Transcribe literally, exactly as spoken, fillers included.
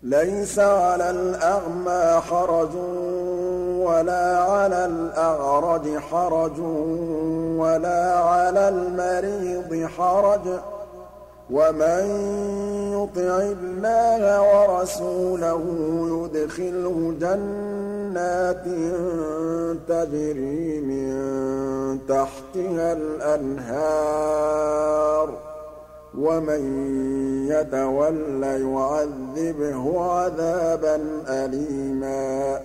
لَيْسَ عَلَى الْأَعْمَىٰ حَرَجٌ وَلَا عَلَى الْأَعْرَجِ حَرَجٌ وَلَا عَلَى الْمَرِيضِ حَرَجٌ ۗ وَمَن يُطِعِ اللَّهَ وَرَسُولَهُ يُدْخِلْهُ جَنَّاتٍ تَجْرِي مِن تَحْتِهَا الْأَنْهَارُ ۖ وَمَن يَتَوَلَّ يُعَذِّبْهُ عَذَابًا أَلِيمًا